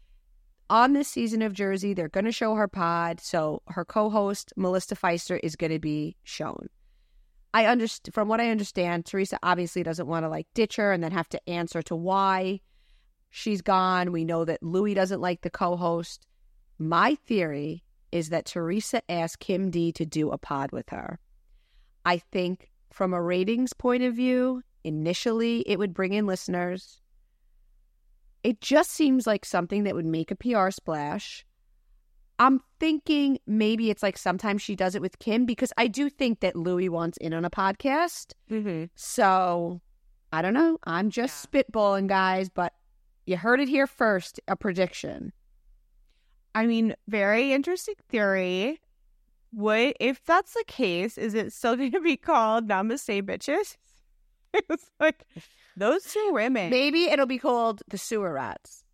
On this season of Jersey, they're going to show her pod, so her co-host, Melissa Pfeister, is going to be shown. I understand, from what I understand, Teresa obviously doesn't want to, like, ditch her and then have to answer to why she's gone. We know that Louis doesn't like the co-host. My theory is that Teresa asked Kim D to do a pod with her. I think from a ratings point of view, initially, it would bring in listeners. It just seems like something that would make a P R splash. I'm thinking maybe it's like sometimes she does it with Kim because I do think that Louis wants in on a podcast. Mm-hmm. So, I don't know. I'm just yeah. spitballing, guys, but you heard it here first, a prediction. I mean, very interesting theory. What if that's the case, is it still going to be called Namaste Bitches? It's like those two women. Maybe it'll be called the Sewer Rats.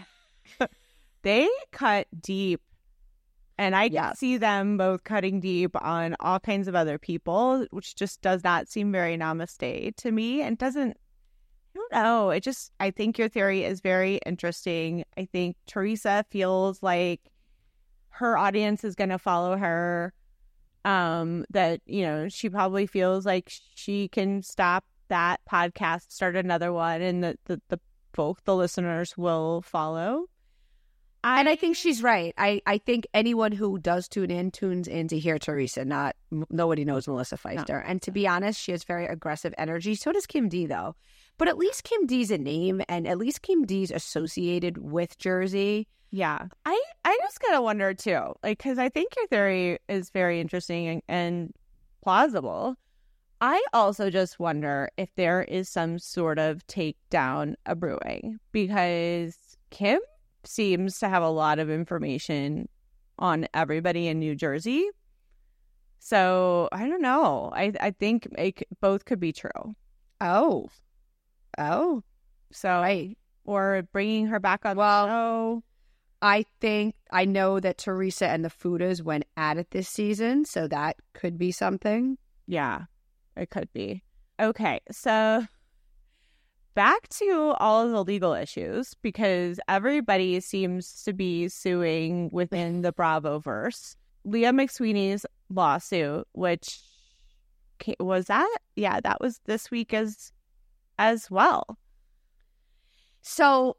They cut deep. And I yes. can see them both cutting deep on all kinds of other people, which just does not seem very Namaste to me. And doesn't, I don't know. It just, I think your theory is very interesting. I think Teresa feels like her audience is going to follow her. Um, that, you know, she probably feels like she can stop that podcast, start another one, and the, the, the folk, the listeners will follow. I, and I think she's right. I, I think anyone who does tune in tunes in to hear Teresa. Not m- nobody knows Melissa Pfeiffer. No. And to be honest, she has very aggressive energy. So does Kim D, though. But at least Kim D's a name, and at least Kim D's associated with Jersey. Yeah. I, I just gotta wonder, too, like, because I think your theory is very interesting and, and plausible. I also just wonder if there is some sort of takedown a brewing, because Kim seems to have a lot of information on everybody in New Jersey. So I don't know. I, I think it, both could be true. Oh. Oh. So I, or bringing her back on Well, the show. I think I know that Teresa and the Fudas went at it this season, so that could be something. Yeah, it could be. Okay, so back to all of the legal issues, because everybody seems to be suing within the Bravo-verse. Leah McSweeney's lawsuit, which was that? Yeah, that was this week as as well. So,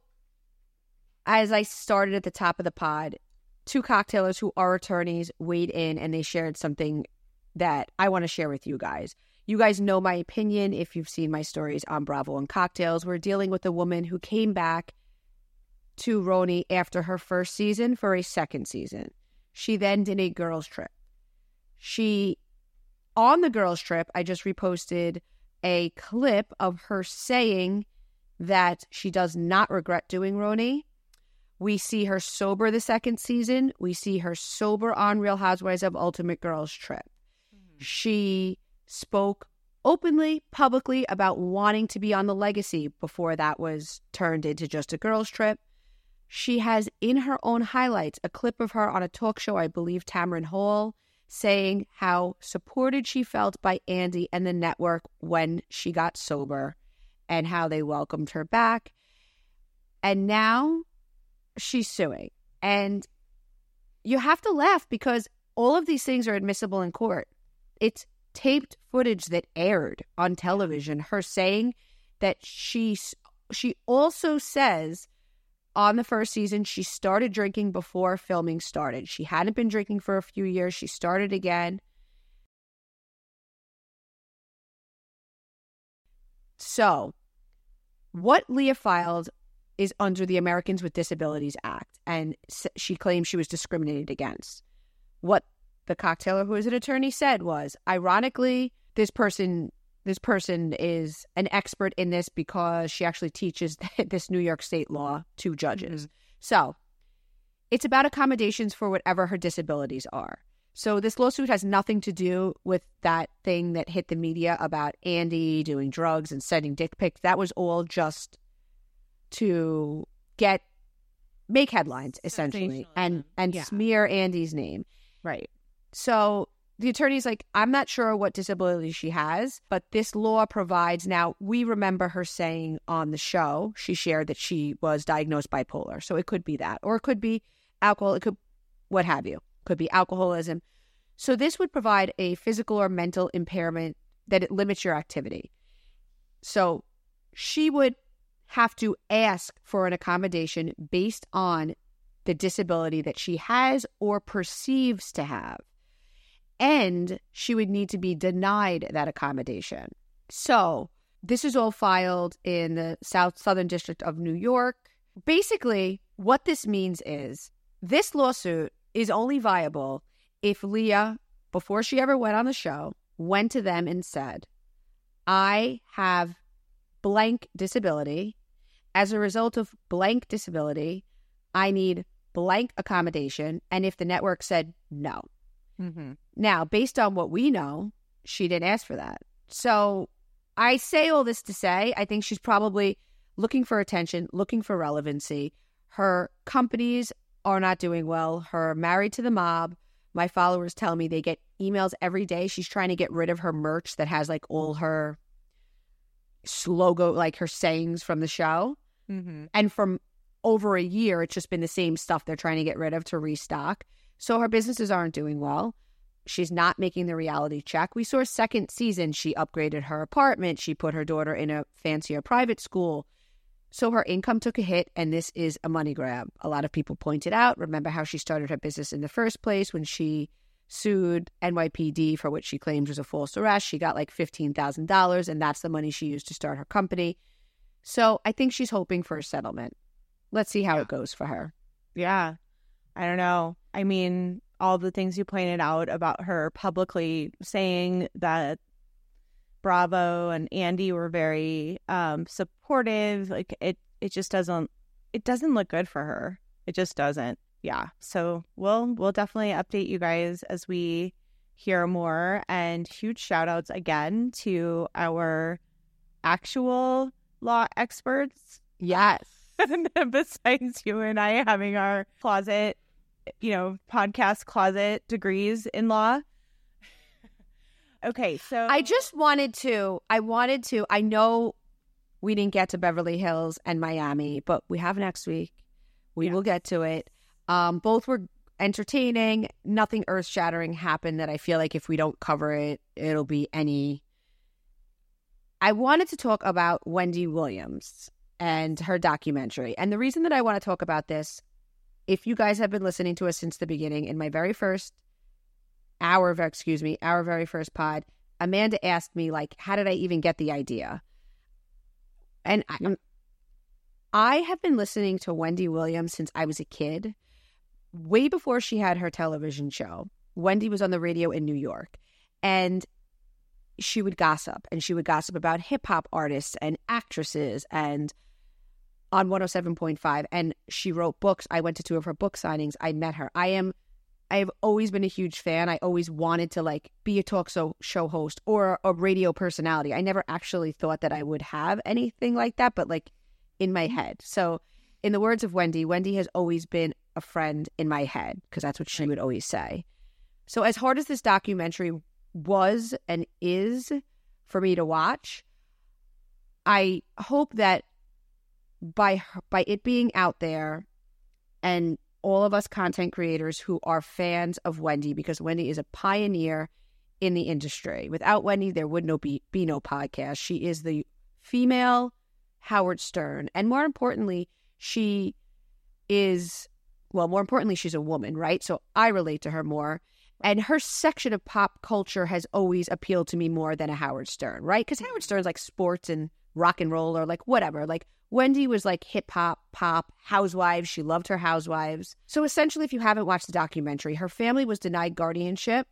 as I started at the top of the pod, two cocktailers who are attorneys weighed in, and they shared something that I want to share with you guys. You guys know my opinion if you've seen my stories on Bravo and Cocktails. We're dealing with a woman who came back to Roni after her first season for a second season. She then did a girls' trip. She, on the girls' trip, I just reposted a clip of her saying that she does not regret doing Roni. We see her sober the second season. We see her sober on Real Housewives of Ultimate Girls Trip. Mm-hmm. She spoke openly, publicly about wanting to be on The Legacy before that was turned into just a girls trip. She has in her own highlights a clip of her on a talk show, I believe Tamron Hall, saying how supported she felt by Andy and the network when she got sober and how they welcomed her back. And now she's suing. And you have to laugh because all of these things are admissible in court. It's taped footage that aired on television, her saying that she she also says on the first season she started drinking before filming started. She hadn't been drinking for a few years. She started again. So what Leah filed is under the Americans with Disabilities Act, and she claims she was discriminated against. What the cocktailer who is an attorney said was, ironically, this person this person is an expert in this because she actually teaches this New York state law to judges. Mm-hmm. So it's about accommodations for whatever her disabilities are. So this lawsuit has nothing to do with that thing that hit the media about Andy doing drugs and sending dick pics. That was all just to get make headlines, essentially, and and yeah. smear Andy's name. Right. So the attorney's like, I'm not sure what disability she has, but this law provides. Now, we remember her saying on the show, she shared that she was diagnosed bipolar. So it could be that, or it could be alcohol. It could, what have you, could be alcoholism. So this would provide a physical or mental impairment that it limits your activity. So she would have to ask for an accommodation based on the disability that she has or perceives to have. And she would need to be denied that accommodation. So this is all filed in the South Southern District of New York. Basically, what this means is this lawsuit is only viable if Leah, before she ever went on the show, went to them and said, I have blank disability. As a result of blank disability, I need blank accommodation. And if the network said no. Mm-hmm. Now, based on what we know, she didn't ask for that. So I say all this to say, I think she's probably looking for attention, looking for relevancy. Her companies are not doing well. Her Married to the Mob, my followers tell me they get emails every day. She's trying to get rid of her merch that has like all her logo, like her sayings from the show. Mm-hmm. And from over a year, it's just been the same stuff they're trying to get rid of to restock. So her businesses aren't doing well. She's not making the reality check. We saw second season, she upgraded her apartment. She put her daughter in a fancier private school. So her income took a hit, and this is a money grab. A lot of people pointed out, remember how she started her business in the first place when she sued N Y P D for what she claimed was a false arrest. She got like fifteen thousand dollars, and that's the money she used to start her company. So I think she's hoping for a settlement. Let's see how Yeah. it goes for her. Yeah. I don't know. I mean, all the things you pointed out about her publicly saying that Bravo and Andy were very um, supportive. Like it, it just doesn't, it doesn't look good for her. It just doesn't. Yeah. So we'll, we'll definitely update you guys as we hear more. And huge shout outs again to our actual law experts. Yes. Besides you and I having our closet, you know, podcast closet degrees in law. Okay, so I just wanted to, I wanted to, I know we didn't get to Beverly Hills and Miami, but we have next week. We Yeah. will get to it. Um, both were entertaining. Nothing earth-shattering happened that I feel like if we don't cover it, it'll be any. I wanted to talk about Wendy Williams and her documentary. And the reason that I want to talk about this, if you guys have been listening to us since the beginning, in my very first Our, excuse me, our very first pod, Amanda asked me, like, how did I even get the idea? And I, I have been listening to Wendy Williams since I was a kid, way before she had her television show. Wendy was on the radio in New York, and she would gossip, and she would gossip about hip-hop artists and actresses, and on one oh seven point five, and she wrote books. I went to two of her book signings. I met her. I am I've always been a huge fan. I always wanted to like be a talk show show host or a radio personality. I never actually thought that I would have anything like that, but like in my head. So in the words of Wendy, Wendy has always been a friend in my head because that's what she would always say. So as hard as this documentary was and is for me to watch, I hope that by by it being out there and all of us content creators who are fans of Wendy, because Wendy is a pioneer in the industry. Without Wendy, there would no be, be no podcast. She is the female Howard Stern. And more importantly, she is, well, more importantly, she's a woman, right? So I relate to her more. And her section of pop culture has always appealed to me more than a Howard Stern, right? Because Howard Stern's like sports and rock and roll or like whatever. Like Wendy was like hip hop, pop, housewives. She loved her housewives. So essentially, if you haven't watched the documentary, her family was denied guardianship.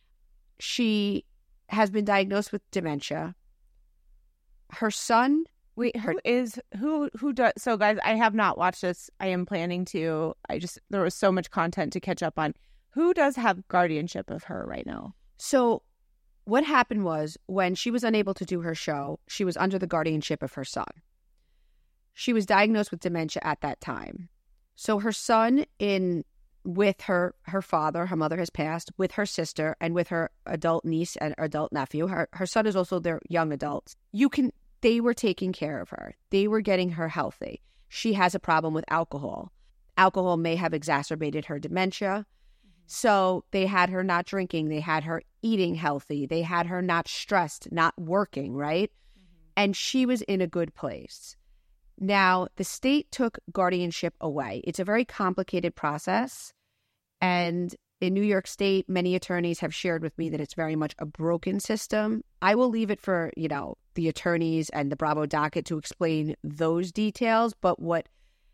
She has been diagnosed with dementia. Her son, wait, who is who who does so guys, I have not watched this. I am planning to. I just there was so much content to catch up on. Who does have guardianship of her right now? So what happened was when she was unable to do her show, she was under the guardianship of her son. She was diagnosed with dementia at that time. So her son in with her her father, her mother has passed, with her sister and with her adult niece and adult nephew. Her her son is also their young adults. You can they were taking care of her. They were getting her healthy. She has a problem with alcohol. Alcohol may have exacerbated her dementia. So they had her not drinking. They had her eating healthy. They had her not stressed, not working, right? Mm-hmm. And she was in a good place. Now, the state took guardianship away. It's a very complicated process. And in New York State, many attorneys have shared with me that it's very much a broken system. I will leave it for, you know, the attorneys and the Bravo docket to explain those details. But what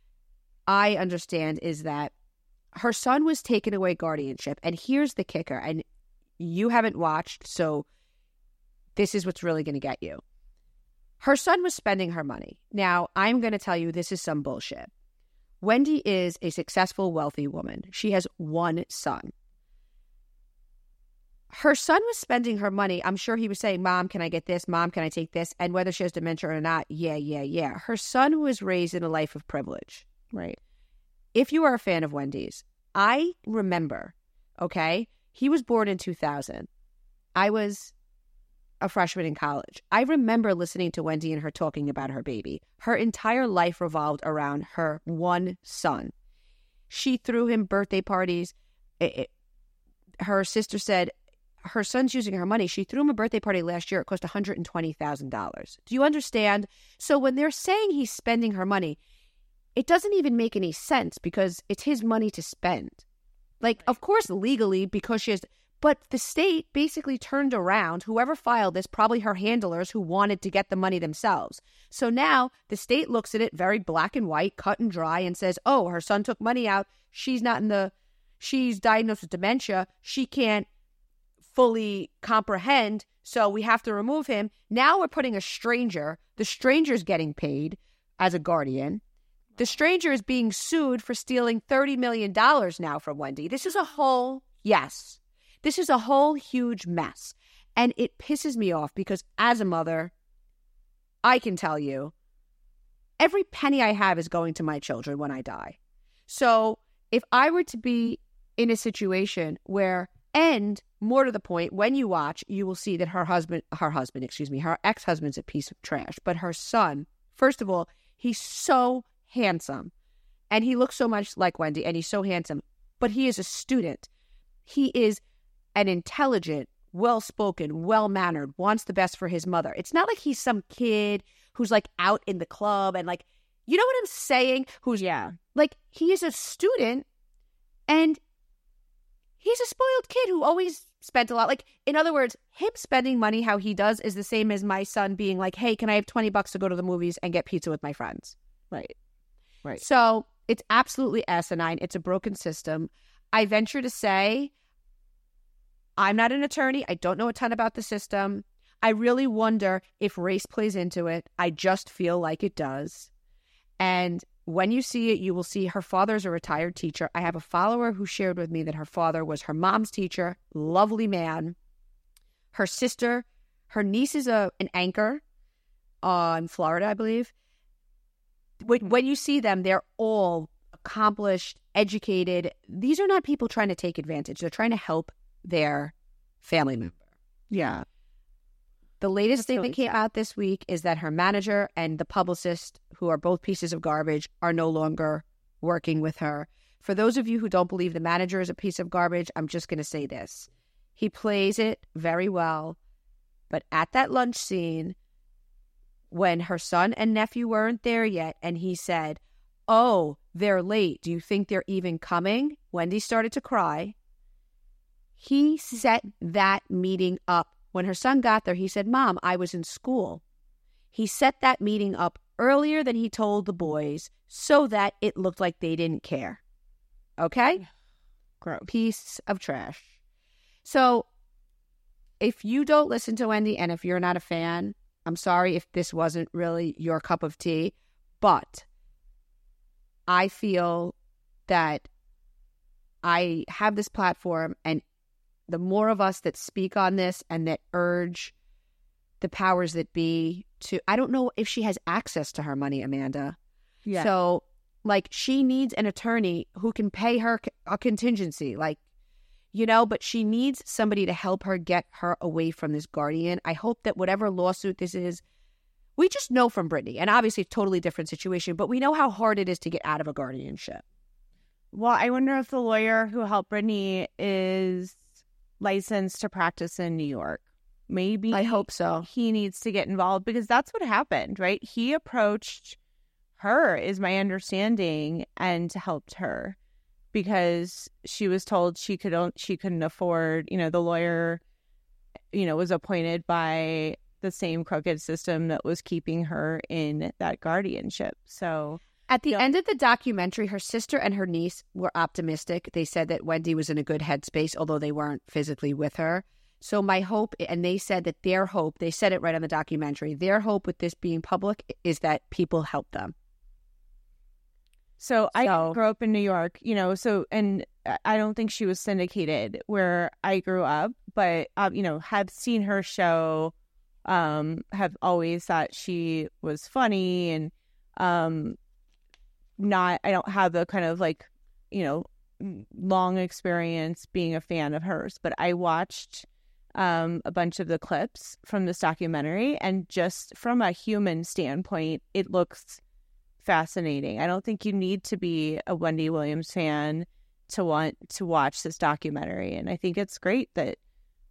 I understand is that her son was taken away guardianship. And here's the kicker. And you haven't watched, so this is what's really going to get you. Her son was spending her money. Now, I'm going to tell you this is some bullshit. Wendy is a successful, wealthy woman. She has one son. Her son was spending her money. I'm sure he was saying, Mom, can I get this? Mom, can I take this? And whether she has dementia or not, yeah, yeah, yeah. Her son was raised in a life of privilege. Right. If you are a fan of Wendy's, I remember, okay, he was born in two thousand. I was a freshman in college. I remember listening to Wendy and her talking about her baby. Her entire life revolved around her one son. She threw him birthday parties. It, it, her sister said her son's using her money. She threw him a birthday party last year. It cost one hundred twenty thousand dollars. Do you understand? So when they're saying he's spending her money, it doesn't even make any sense because it's his money to spend. Like, of course, legally, because she has, but the state basically turned around. Whoever filed this, probably her handlers who wanted to get the money themselves. So now the state looks at it very black and white, cut and dry, and says, oh, her son took money out. She's not in the, she's diagnosed with dementia. She can't fully comprehend, so we have to remove him. Now we're putting a stranger. The stranger's getting paid as a guardian. The stranger is being sued for stealing thirty million dollars now from Wendy. This is a whole, yes, this is a whole huge mess. And it pisses me off because as a mother, I can tell you, every penny I have is going to my children when I die. So if I were to be in a situation where, and more to the point, when you watch, you will see that her husband, her husband, excuse me, her ex-husband's a piece of trash. But her son, first of all, he's so handsome. And he looks so much like Wendy, and he's so handsome. But he is a student. He is an intelligent, well-spoken, well-mannered, wants the best for his mother. It's not like he's some kid who's like out in the club and like, you know what I'm saying? Who's, Yeah. like, he is a student and he's a spoiled kid who always spent a lot. Like, in other words, him spending money how he does is the same as my son being like, hey, can I have twenty bucks to go to the movies and get pizza with my friends? Right. Right. So it's absolutely asinine. It's a broken system. I venture to say, I'm not an attorney. I don't know a ton about the system. I really wonder if race plays into it. I just feel like it does. And when you see it, you will see her father's a retired teacher. I have a follower who shared with me that her father was her mom's teacher, lovely man. Her sister, her niece is a an anchor uh, in Florida, I believe. When, when you see them, they're all accomplished, educated. These are not people trying to take advantage. They're trying to help their family member. Yeah. The latest That's thing really that came out this week is that her manager and the publicist, who are both pieces of garbage, are no longer working with her. For those of you who don't believe the manager is a piece of garbage, I'm just going to say this. He plays it very well, but at that lunch scene, when her son and nephew weren't there yet, and he said, oh, they're late. Do you think they're even coming? Wendy started to cry. He set that meeting up. When her son got there, he said, Mom, I was in school. He set that meeting up earlier than he told the boys so that it looked like they didn't care. Okay? Gross. Piece of trash. So if you don't listen to Wendy and if you're not a fan, I'm sorry if this wasn't really your cup of tea, but I feel that I have this platform, and the more of us that speak on this and that urge the powers that be to, I don't know if she has access to her money, Amanda. Yeah. So, like, she needs an attorney who can pay her a contingency, like, you know, but she needs somebody to help her get her away from this guardian. I hope that whatever lawsuit this is, we just know from Brittany, and obviously a totally different situation, but we know how hard it is to get out of a guardianship. Well, I wonder if the lawyer who helped Brittany is licensed to practice in New York. Maybe I hope so. He needs to get involved because that's what happened, right? He approached her, is my understanding, and helped her because she was told she could she couldn't afford, you know, the lawyer, you know, was appointed by the same crooked system that was keeping her in that guardianship. So at the Yeah. end of the documentary, her sister and her niece were optimistic. They said that Wendy was in a good headspace, although they weren't physically with her. So my hope, and they said that their hope, they said it right on the documentary, their hope with this being public is that people help them. So I So- grew up in New York, you know, so, and I don't think she was syndicated where I grew up, but, um, you know, have seen her show, um, have always thought she was funny and, um, not, I don't have the kind of like, you know, long experience being a fan of hers, but I watched, um, a bunch of the clips from this documentary, and just from a human standpoint, it looks fascinating. I don't think you need to be a Wendy Williams fan to want to watch this documentary, and I think it's great that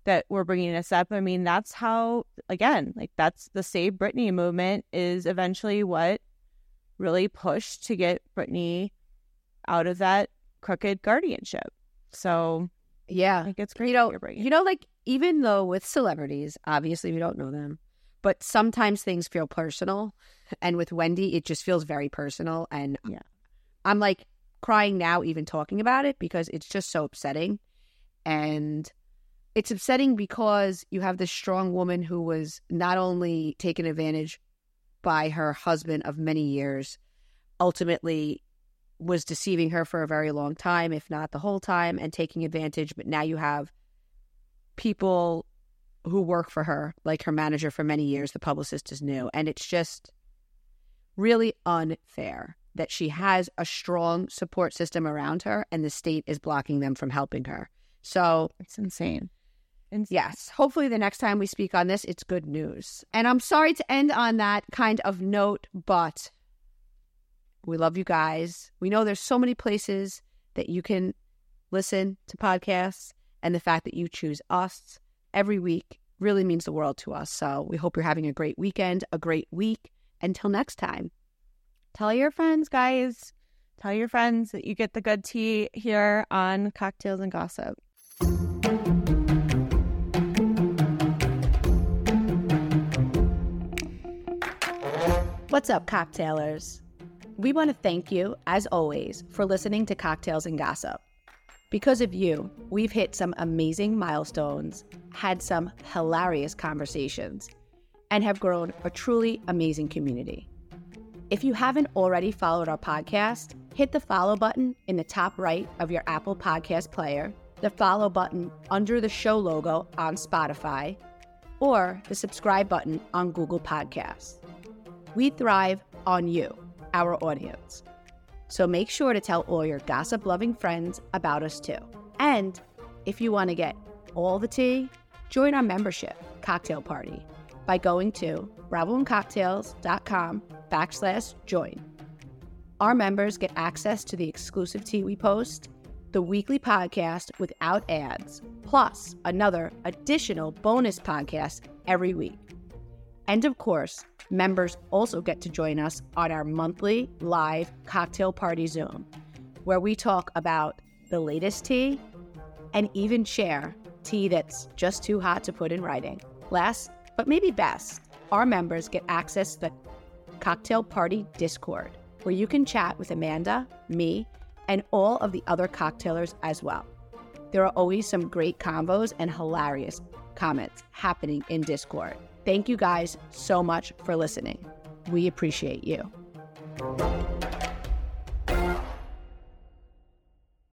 that we're bringing this up. I mean, that's how, again, like that's the Save Britney movement is eventually what really pushed to get Britney out of that crooked guardianship. So yeah, I think it's great. You know, you know, like even though with celebrities, obviously we don't know them, but sometimes things feel personal. And with Wendy, it just feels very personal. And yeah, I'm like crying now even talking about it because it's just so upsetting. And it's upsetting because you have this strong woman who was not only taken advantage by her husband of many years, ultimately was deceiving her for a very long time, if not the whole time, and taking advantage. But now you have people who work for her, like her manager for many years, the publicist is new. And it's just really unfair that she has a strong support system around her and the state is blocking them from helping her. So it's insane. And yes, hopefully the next time we speak on this, it's good news. And I'm sorry to end on that kind of note, but we love you guys. We know there's so many places that you can listen to podcasts, and the fact that you choose us every week really means the world to us. So we hope you're having a great weekend, a great week. Until next time. Tell your friends, guys. Tell your friends that you get the good tea here on Cocktails and Gossip. What's up, cocktailers? We want to thank you, as always, for listening to Cocktails and Gossip. Because of you, we've hit some amazing milestones, had some hilarious conversations, and have grown a truly amazing community. If you haven't already followed our podcast, hit the follow button in the top right of your Apple Podcast player, the follow button under the show logo on Spotify, or the subscribe button on Google Podcasts. We thrive on you, our audience. So make sure to tell all your gossip-loving friends about us too. And if you want to get all the tea, join our membership cocktail party by going to bravo and cocktails dot com backslash join. Our members get access to the exclusive tea we post, the weekly podcast without ads, plus another additional bonus podcast every week. And of course, members also get to join us on our monthly live cocktail party Zoom, where we talk about the latest tea and even share tea that's just too hot to put in writing. Last, but maybe best, our members get access to the Cocktail Party Discord, where you can chat with Amanda, me, and all of the other cocktailers as well. There are always some great combos and hilarious comments happening in Discord. Thank you guys so much for listening. We appreciate you.